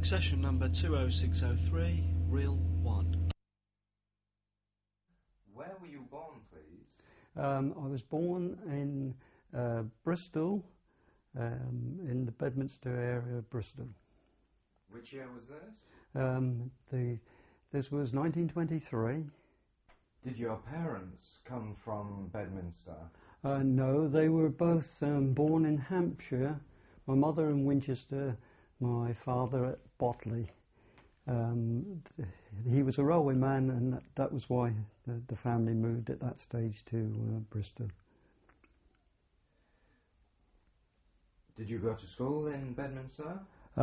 Succession number 20603, reel 1. Where were you born, please? I was born in Bristol, in the Bedminster area of Bristol. Which year was this? This was 1923. Did your parents come from Bedminster? No, they were both born in Hampshire. My mother in Winchester, my father at Botley. He was a railway man, and that was why the family moved at that stage to Bristol. Did you go to school in Bedminster?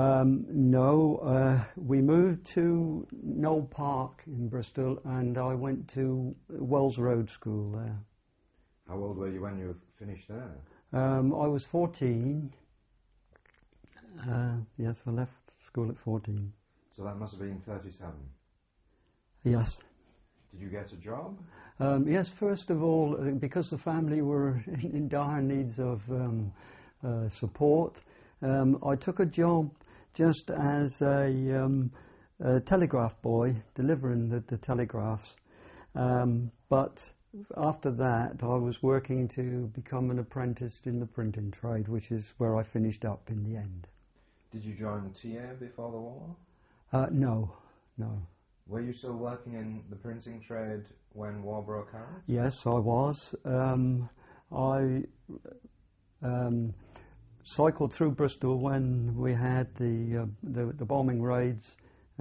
No, we moved to Knoll Park in Bristol, and I went to Wells Road School there. How old were you when you finished there? I was 14. Yes, I left school at 14. So that must have been 37. Yes. Did you get a job? Yes, first of all, because the family were in dire needs of support, I took a job just as a telegraph boy, delivering the telegraphs. But after that, I was working to become an apprentice in the printing trade, which is where I finished up in the end. Did you join TA before the war? No. Were you still working in the printing trade when war broke out? Yes, I was. I cycled through Bristol when we had the bombing raids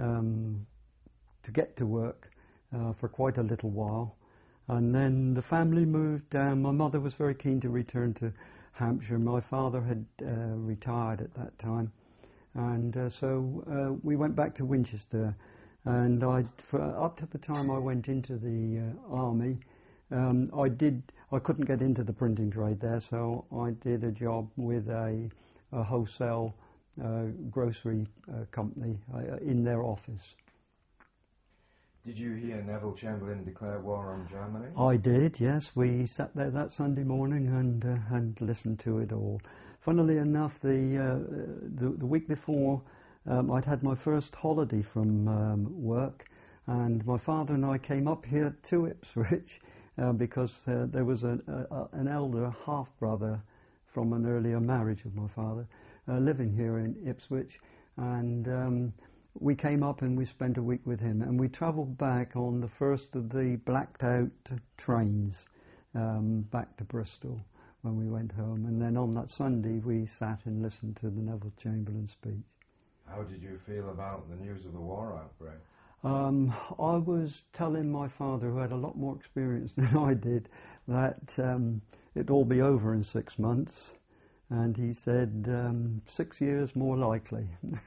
to get to work for quite a little while. And then the family moved down. My mother was very keen to return to Hampshire. My father had retired at that time. And so we went back to Winchester. And up to the time I went into the army, I couldn't get into the printing trade there, so I did a job with a wholesale grocery company in their office. Did you hear Neville Chamberlain declare war on Germany? I did, yes. We sat there that Sunday morning and listened to it all. Funnily enough, the week before, I'd had my first holiday from work, and my father and I came up here to Ipswich because there was an elder half-brother from an earlier marriage of my father living here in Ipswich, and we came up and we spent a week with him, and we travelled back on the first of the blacked-out trains back to Bristol when we went home, and then on that Sunday we sat and listened to the Neville Chamberlain speech. How did you feel about the news of the war outbreak? I was telling my father, who had a lot more experience than I did, that it'd all be over in 6 months, and he said 6 years more likely.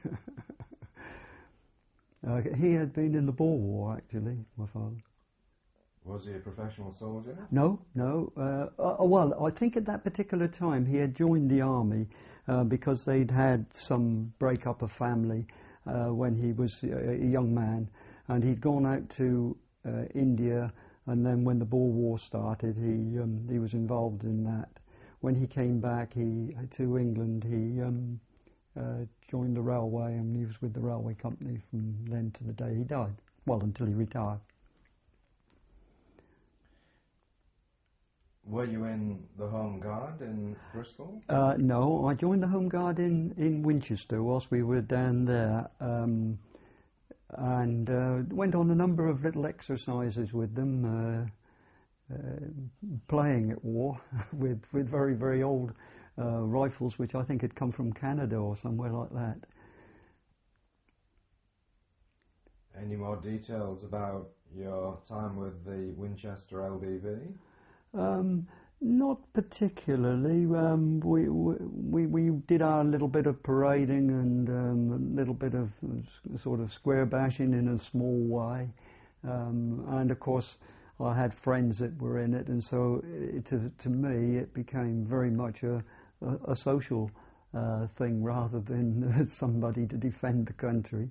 He had been in the Boer War, actually, my father. Was he a professional soldier? No. Well, I think at that particular time he had joined the army because they'd had some break-up of family when he was a young man, and he'd gone out to India, and then when the Boer War started, he was involved in that. When he came back to England, he joined the railway, and he was with the railway company from then to the day he died. Well, until he retired. Were you in the Home Guard in Bristol? No, I joined the Home Guard in Winchester whilst we were down there, and went on a number of little exercises with them, playing at war with very, very old rifles, which I think had come from Canada or somewhere like that. Any more details about your time with the Winchester LDV? Not particularly. We did our little bit of parading and a little bit of sort of square bashing in a small way, and of course I had friends that were in it, and so to me it became very much a social thing rather than somebody to defend the country.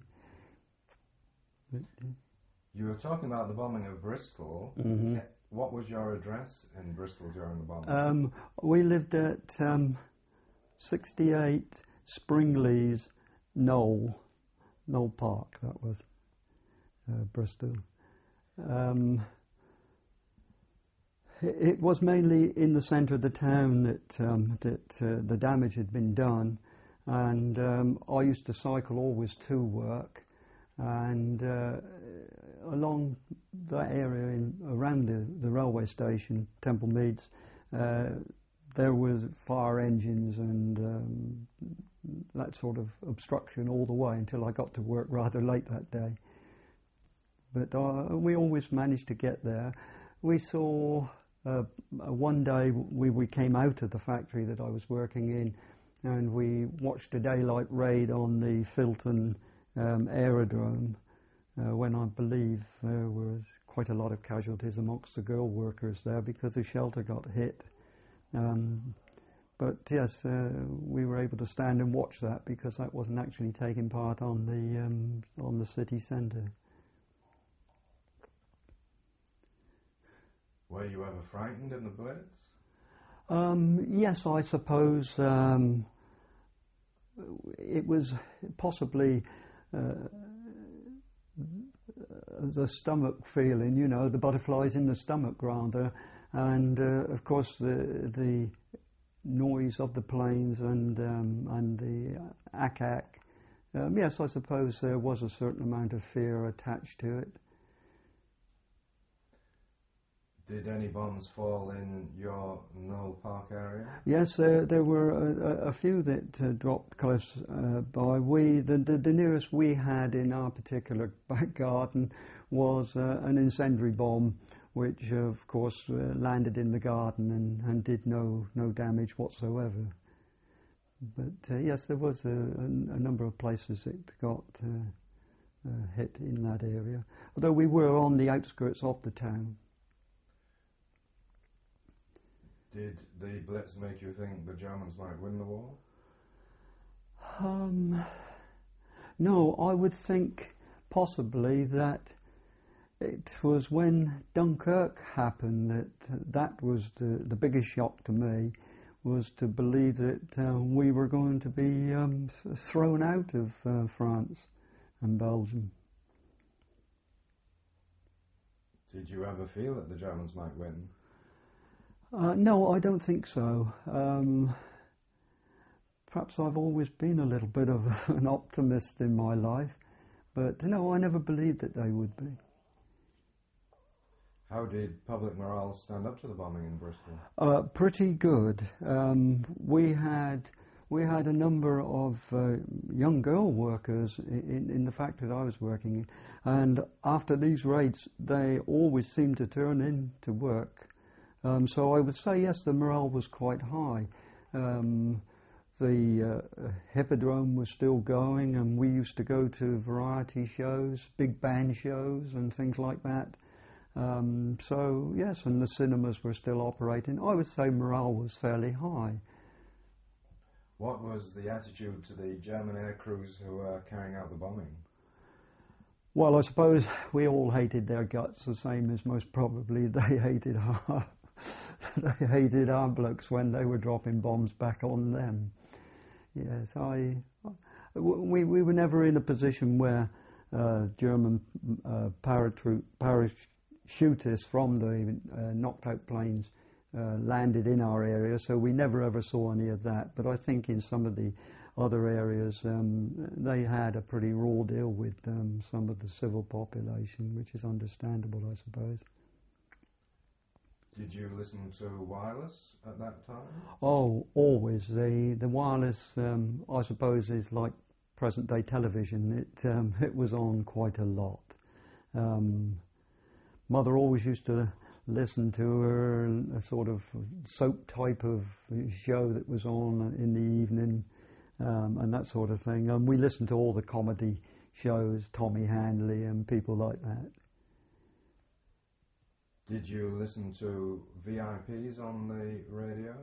You were talking about the bombing of Bristol. Mm-hmm. What was your address in Bristol during the bombing? We lived at 68 Springleys Knoll, Knoll Park, that was Bristol. It was mainly in the centre of the town that the damage had been done, and I used to cycle always to work, and along that area around the railway station, Temple Meads, there was fire engines and that sort of obstruction all the way until I got to work rather late that day. But we always managed to get there. We saw one day we came out of the factory that I was working in, and we watched a daylight raid on the Filton aerodrome, when I believe there was quite a lot of casualties amongst the girl workers there because the shelter got hit. But yes, we were able to stand and watch that because that wasn't actually taking part on the city centre. Were you ever frightened in the Blitz? Yes, I suppose it was possibly the stomach feeling, you know, the butterflies in the stomach rather, and of course the noise of the planes and the ack-ack. Yes, I suppose there was a certain amount of fear attached to it. Did any bombs fall in your Knoll Park area? Yes, there were a few that dropped close by. The nearest we had in our particular back garden was an incendiary bomb, which of course landed in the garden and did no damage whatsoever. But yes, there was a number of places that got hit in that area, although we were on the outskirts of the town. Did the Blitz make you think the Germans might win the war? No, I would think possibly that it was when Dunkirk happened that was the biggest shock to me, was to believe that we were going to be thrown out of France and Belgium. Did you ever feel that the Germans might win? No, I don't think so. Perhaps I've always been a little bit of an optimist in my life, but no, I never believed that they would be. How did public morale stand up to the bombing in Bristol? Pretty good. We had a number of young girl workers in the factory that I was working in, and after these raids, they always seemed to turn in to work. So I would say, yes, the morale was quite high. The Hippodrome was still going, and we used to go to variety shows, big band shows and things like that. So, yes, and the cinemas were still operating. I would say morale was fairly high. What was the attitude to the German air crews who were carrying out the bombing? Well, I suppose we all hated their guts the same as most probably they hated our blokes when they were dropping bombs back on them. Yes, we were never in a position where German parachutists from the knocked out planes landed in our area, so we never ever saw any of that. But I think in some of the other areas they had a pretty raw deal with some of the civil population, which is understandable, I suppose. Did you listen to wireless at that time? Oh, always. The wireless, I suppose, is like present-day television. It was on quite a lot. Mother always used to listen to her, a sort of soap type of show that was on in the evening, and that sort of thing. And we listened to all the comedy shows, Tommy Handley and people like that. Did you listen to VIPs on the radio?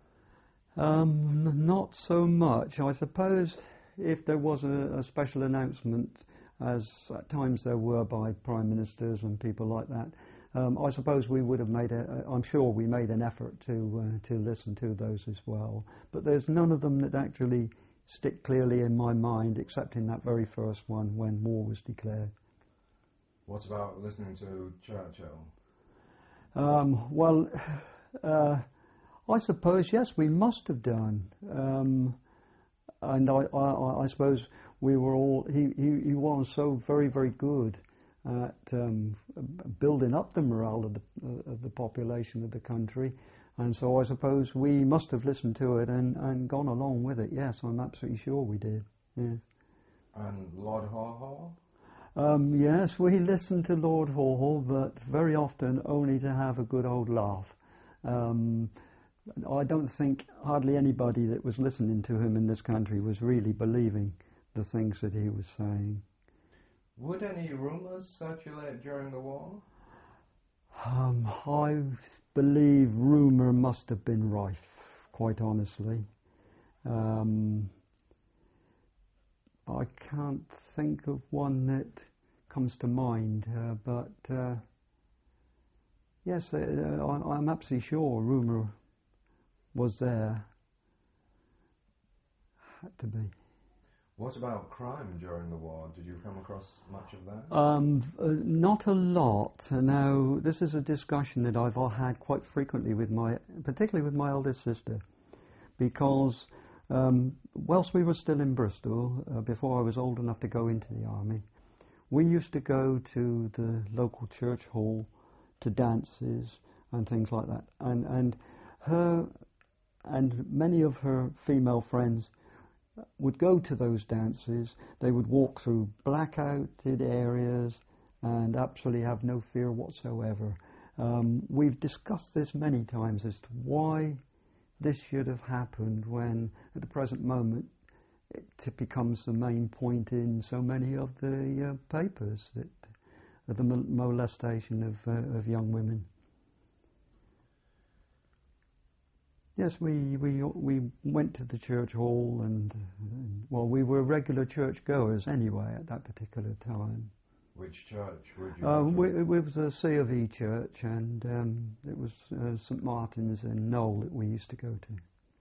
Not so much. I suppose if there was a special announcement, as at times there were by prime ministers and people like that, I suppose we would have I'm sure we made an effort to listen to those as well. But there's none of them that actually stick clearly in my mind, except in that very first one when war was declared. What about listening to Churchill? Well, I suppose, yes, we must have done. And I suppose we were all, he was so very, very good at building up the morale of the population of the country. And so I suppose we must have listened to it and gone along with it. Yes, I'm absolutely sure we did. Yes. And Lord Haw-Haw? Yes, we listened to Lord Haw-Haw, but very often only to have a good old laugh. I don't think hardly anybody that was listening to him in this country was really believing the things that he was saying. Would any rumours circulate during the war? I believe rumour must have been rife, quite honestly. I can't think of one that comes to mind, but yes, I'm absolutely sure rumour was there. Had to be. What about crime during the war? Did you come across much of that? Not a lot. Now, this is a discussion that I've had quite frequently particularly with my eldest sister, because whilst we were still in Bristol, before I was old enough to go into the army, we used to go to the local church hall to dances and things like that. And her and many of her female friends would go to those dances. They would walk through blackouted areas and absolutely have no fear whatsoever. We've discussed this many times as to why this should have happened when, at the present moment, it becomes the main point in so many of the papers that the molestation of young women. Yes, we went to the church hall and well, we were regular church goers anyway at that particular time. Which church would you It was a C of E church, and it was St Martin's in Knowle that we used to go to.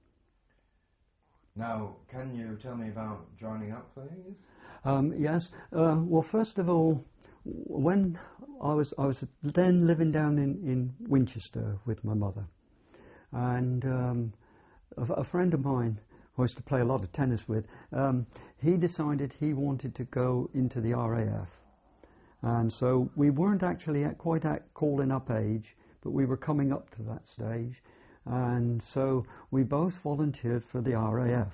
Now, can you tell me about joining up, please? Yes. Well, first of all, when I was then living down in Winchester with my mother, and a friend of mine who I used to play a lot of tennis with, he decided he wanted to go into the RAF. And so we weren't actually quite at calling up age, but we were coming up to that stage. And so we both volunteered for the RAF.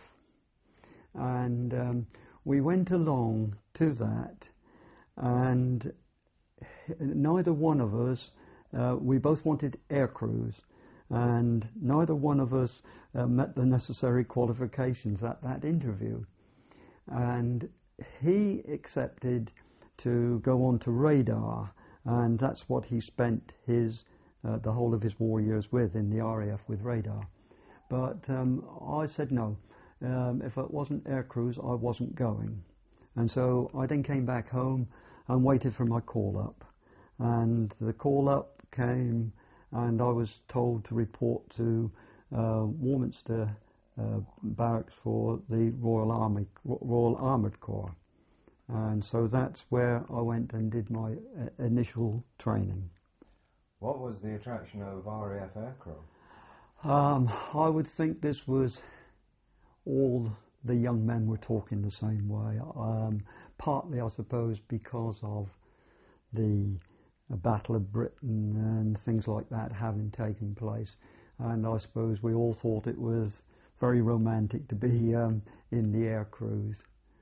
And we went along to that, and neither one of us, we both wanted air crews, and neither one of us met the necessary qualifications at that interview. And he accepted to go on to radar, and that's what he spent his the whole of his war years with, in the RAF with radar. But I said no. If it wasn't air crews, I wasn't going. And so I then came back home and waited for my call up. And the call up came, and I was told to report to Warminster Barracks for the Royal Armoured Corps. And so that's where I went and did my initial training. What was the attraction of RAF aircrew? I would think this was all the young men were talking the same way. Partly, I suppose, because of the Battle of Britain and things like that having taken place. And I suppose we all thought it was very romantic to be in the air crews.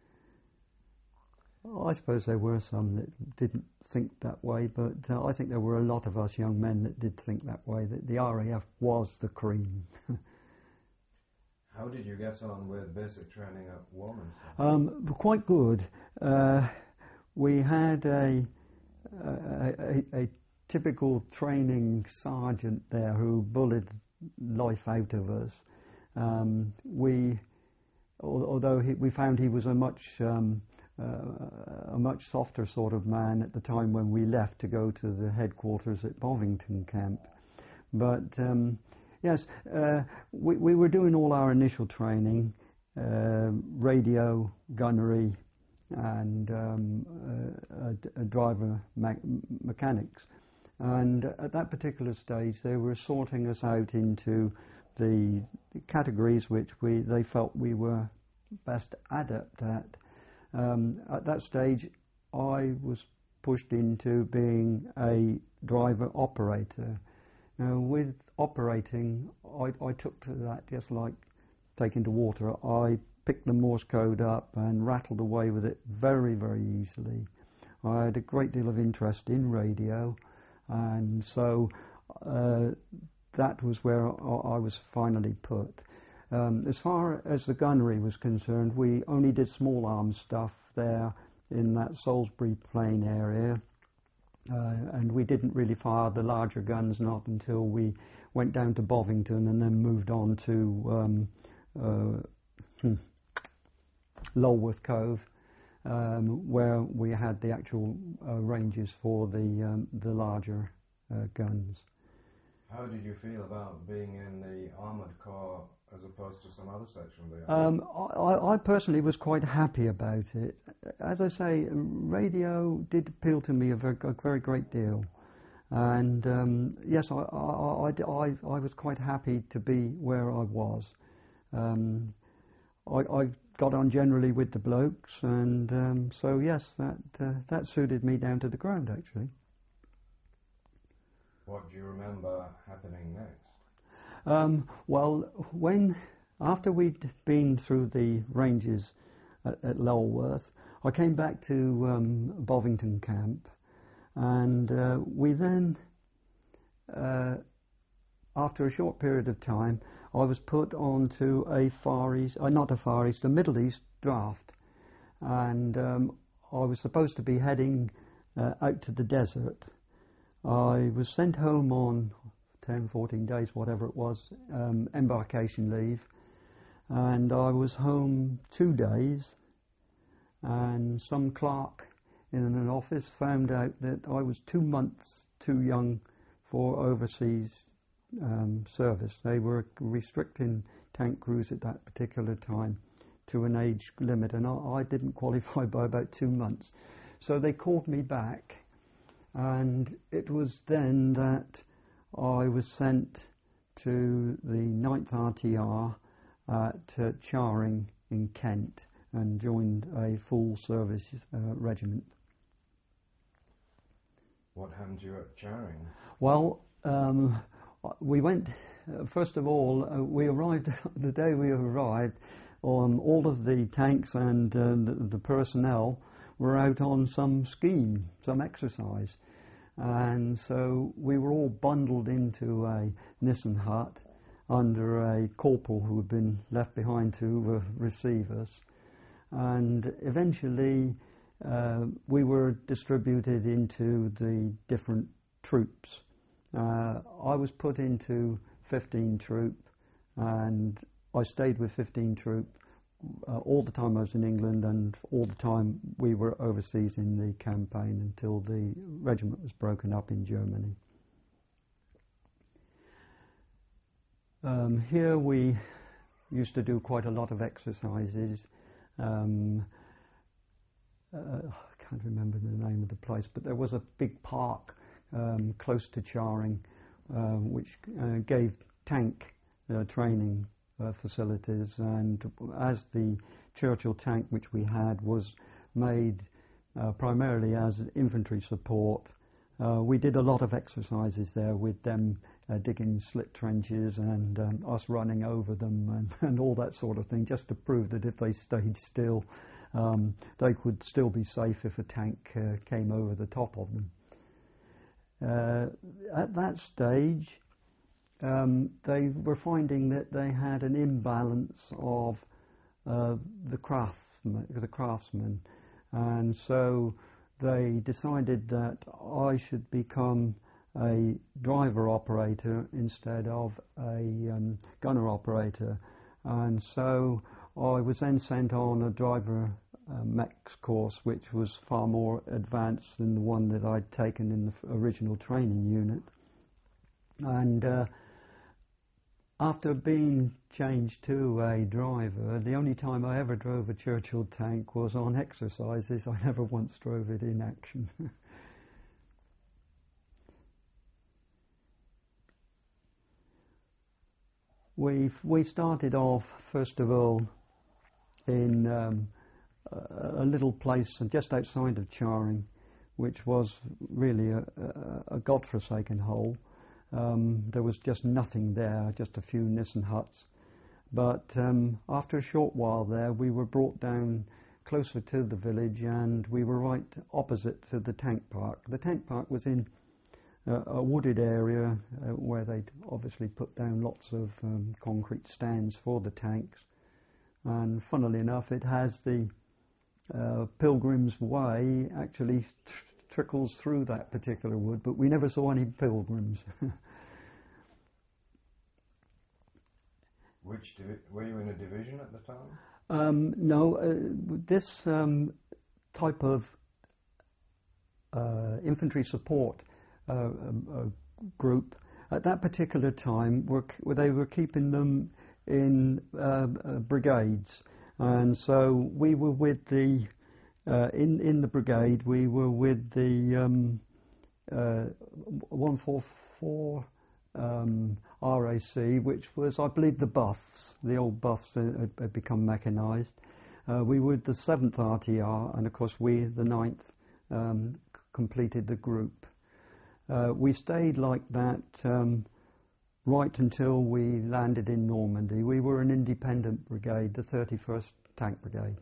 I suppose there were some that didn't think that way, but I think there were a lot of us young men that did think that way, that the RAF was the cream. How did you get on with basic training at Warminster? Quite good. We had a typical training sergeant there who bullied life out of us. Although we found he was a much softer sort of man at the time when we left to go to the headquarters at Bovington Camp. But yes, we were doing all our initial training radio, gunnery, and a driver mechanics. And at that particular stage, they were sorting us out into the categories which they felt we were best adept at. At that stage, I was pushed into being a driver operator. Now, with operating, I took to that just like taking to water. I picked the Morse code up and rattled away with it very, very easily. I had a great deal of interest in radio, and so that was where I was finally put. As far as the gunnery was concerned, we only did small arms stuff there in that Salisbury Plain area, and we didn't really fire the larger guns not until we went down to Bovington and then moved on to Lulworth Cove, where we had the actual ranges for the larger guns. How did you feel about being in the armoured corps as opposed to some other section of the army? I personally was quite happy about it. As I say, radio did appeal to me a very great deal. And yes, I was quite happy to be where I was. I got on generally with the blokes, and so yes, that suited me down to the ground, actually. What do you remember happening next? Well, after we'd been through the ranges at Lulworth, I came back to Bovington Camp, and we then, after a short period of time, I was put onto a Middle East draft, and I was supposed to be heading out to the desert. I was sent home on 10, 14 days, whatever it was, embarkation leave, and I was home 2 days, and some clerk in an office found out that I was 2 months too young for overseas service. They were restricting tank crews at that particular time to an age limit, and I didn't qualify by about 2 months. So they called me back, and it was then that I was sent to the 9th RTR at Charing in Kent and joined a full service regiment. What happened to you at Charing? Well, we went, first of all, we arrived, the day we arrived, all of the tanks and the personnel were out on some scheme, some exercise. And so we were all bundled into a Nissen hut under a corporal who had been left behind to receive us. And eventually we were distributed into the different troops. I was put into 15 Troop, and I stayed with 15 Troop all the time I was in England and all the time we were overseas in the campaign until the regiment was broken up in Germany. Here we used to do quite a lot of exercises. I can't remember the name of the place, but there was a big park close to Charing which gave tank training facilities, and as the Churchill tank which we had was made primarily as infantry support, we did a lot of exercises there with them digging slit trenches and us running over them and all that sort of thing, just to prove that if they stayed still they could still be safe if a tank came over the top of them. At that stage they were finding that they had an imbalance of the craftsmen, and so they decided that I should become a driver operator instead of a gunner operator, and so I was then sent on a driver mechs course, which was far more advanced than the one that I'd taken in the original training unit. And after being changed to a driver, the only time I ever drove a Churchill tank was on exercises. I never once drove it in action. We started off, first of all, in a little place just outside of Charing, which was really a godforsaken hole. There was just nothing there, just a few Nissen huts. But after a short while there, we were brought down closer to the village, and we were right opposite to the tank park. The tank park was in a wooded area where they'd obviously put down lots of concrete stands for the tanks. And funnily enough, it has the Pilgrim's Way actually trickles through that particular wood, but we never saw any pilgrims. Were you in a division at the time? No, this type of infantry support group at that particular time they were keeping them in brigades, and so we were with the in the brigade we were with the 144 RAC, which was, I believe, the Buffs. The old Buffs had become mechanised. We were the 7th RTR, and of course we, the 9th, completed the group. We stayed like that right until we landed in Normandy. We were an independent brigade, the 31st Tank Brigade.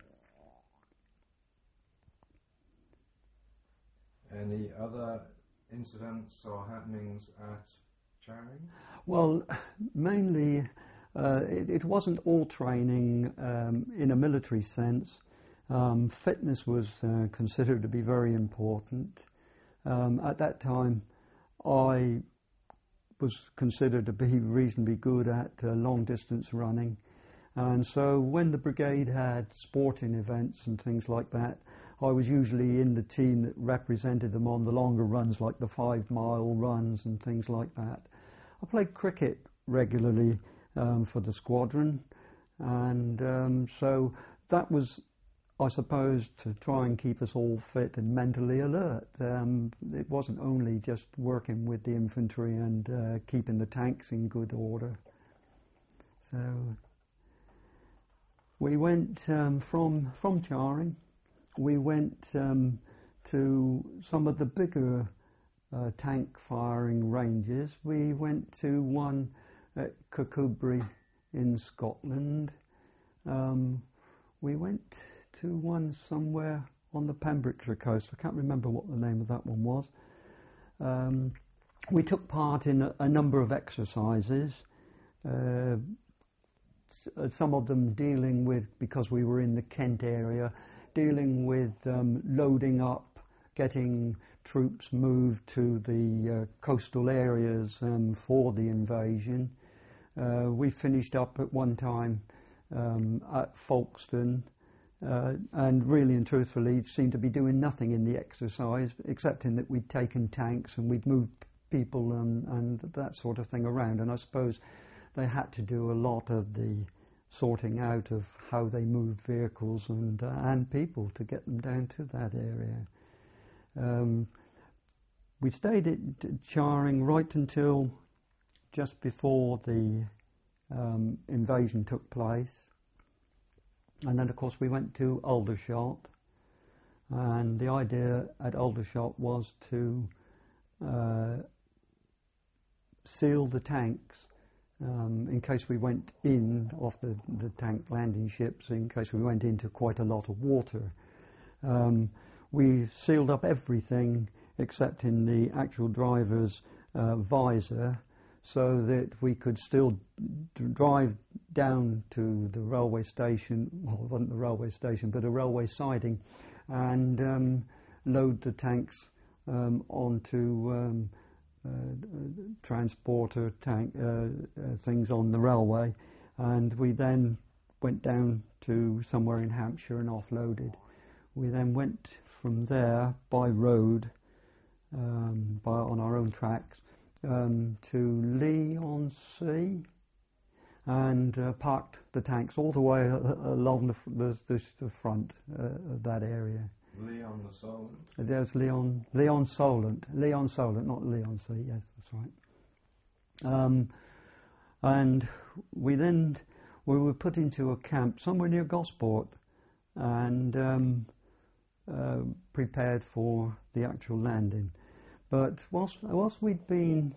Any other incidents or happenings at Charing? Well, mainly it wasn't all training in a military sense. Fitness was considered to be very important. At that time, I was considered to be reasonably good at long distance running, and so when the brigade had sporting events and things like that, I was usually in the team that represented them on the longer runs, like the 5-mile runs and things like that. I played cricket regularly for the squadron, and so that was, I suppose, to try and keep us all fit and mentally alert. It wasn't only just working with the infantry and keeping the tanks in good order. So we went from Charing, we went to some of the bigger tank firing ranges. We went to one at Kirkcudbright in Scotland. We went to one somewhere on the Pembrokeshire coast. I can't remember what the name of that one was. We took part in a number of exercises, some of them dealing with, because we were in the Kent area, dealing with loading up, getting troops moved to the coastal areas for the invasion. We finished up at one time at Folkestone, and really and truthfully seemed to be doing nothing in the exercise, except in that we'd taken tanks and we'd moved people and that sort of thing around. And I suppose they had to do a lot of the sorting out of how they moved vehicles and people to get them down to that area. We stayed at Charing right until just before the invasion took place. And then, of course, we went to Aldershot, and the idea at Aldershot was to seal the tanks in case we went in off the tank landing ships, in case we went into quite a lot of water. We sealed up everything except in the actual driver's visor, so that we could still drive down to the railway station, well, it wasn't the railway station, but a railway siding, and load the tanks onto transporter tank things on the railway, and we then went down to somewhere in Hampshire and offloaded. We then went from there by road, on our own tracks, to Leigh-on-Sea, and parked the tanks all the way along the front of that area. Leon the Solent? There's Leon Solent, not Leon C. Yes, that's right. And we were put into a camp somewhere near Gosport, and prepared for the actual landing. But whilst we'd been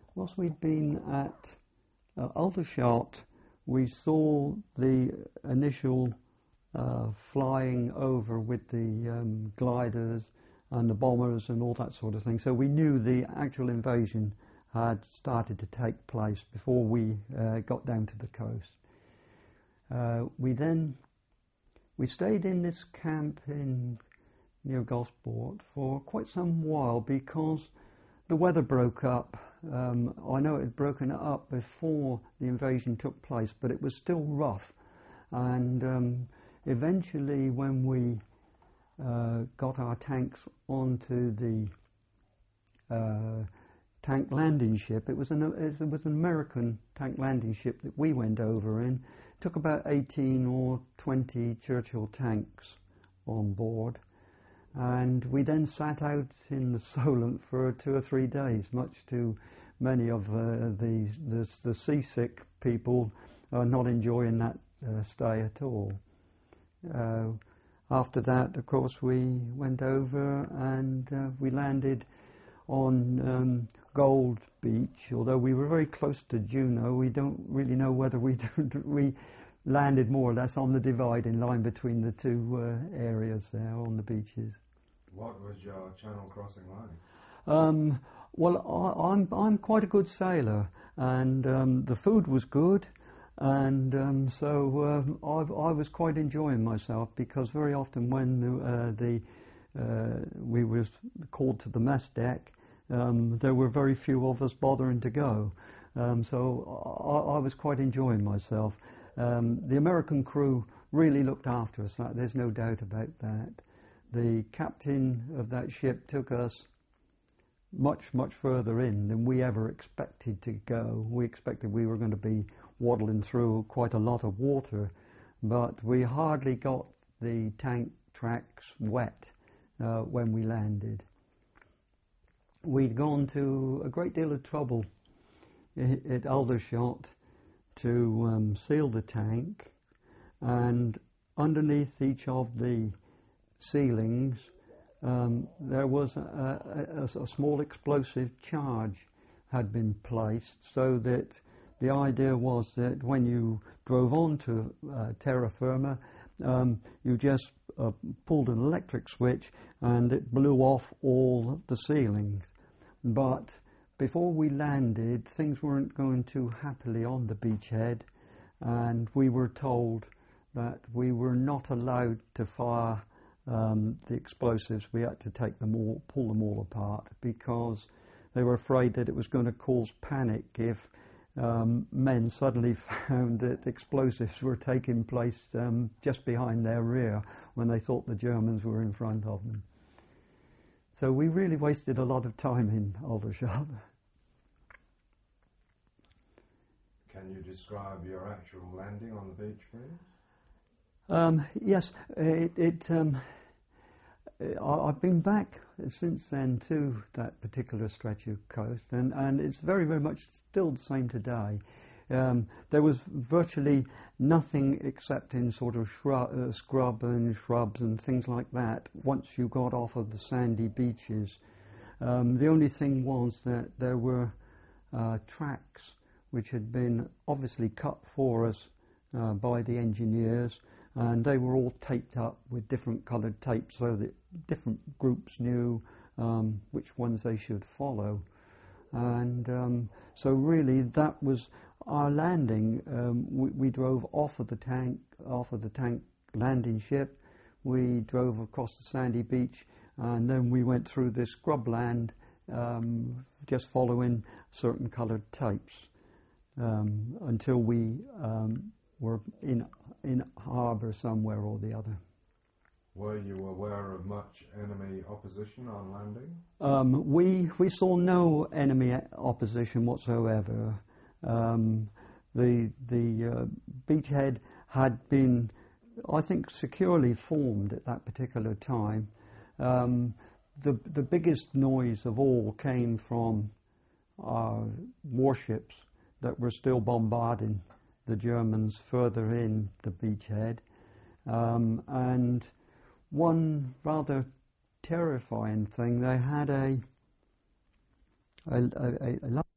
at Aldershot, we saw the initial flying over with the gliders and the bombers and all that sort of thing. So we knew the actual invasion had started to take place before we got down to the coast. We stayed in this camp near Gosport for quite some while because the weather broke up. I know it had broken up before the invasion took place, but it was still rough. And eventually, when we got our tanks onto the tank landing ship, it was an American tank landing ship that we went over in. It took about 18 or 20 Churchill tanks on board. And we then sat out in the Solent for 2 or 3 days, much to many of the seasick people not enjoying that stay at all. After that, of course, we went over and we landed on Gold Beach. Although we were very close to Juno, we don't really know whether we landed more or less on the dividing line between the two areas there on the beaches. What was your channel crossing like? Well, I'm quite a good sailor, and the food was good, and so I was quite enjoying myself, because very often when we were called to the mess deck, there were very few of us bothering to go. So I was quite enjoying myself. The American crew really looked after us. There's no doubt about that. The captain of that ship took us much further in than we ever expected to go. We expected we were going to be waddling through quite a lot of water, but we hardly got the tank tracks wet when we landed. We'd gone to a great deal of trouble at Aldershot to seal the tank, and underneath each of the ceilings there was a small explosive charge had been placed, so that the idea was that when you drove on to terra firma, you just pulled an electric switch and it blew off all the ceilings. But before we landed, things weren't going too happily on the beachhead, and we were told that we were not allowed to fire the explosives. We had to pull them all apart, because they were afraid that it was going to cause panic if men suddenly found that explosives were taking place just behind their rear when they thought the Germans were in front of them. So we really wasted a lot of time in Aldershot. Can you describe your actual landing on the beach, please? Yes, I've been back since then to that particular stretch of coast, and it's very much still the same today. There was virtually nothing except in sort of scrub and shrubs and things like that once you got off of the sandy beaches. The only thing was that there were tracks which had been obviously cut for us by the engineers, and they were all taped up with different coloured tape so that different groups knew which ones they should follow. And so really that was our landing. We drove off of the tank landing ship. We drove across the sandy beach, and then we went through this scrubland, just following certain coloured tapes until we were in harbour somewhere or the other. Were you aware of much enemy opposition on landing? We saw no enemy opposition whatsoever. The beachhead had been, I think, securely formed at that particular time. The biggest noise of all came from warships that were still bombarding the Germans further in the beachhead. And one rather terrifying thing, they had a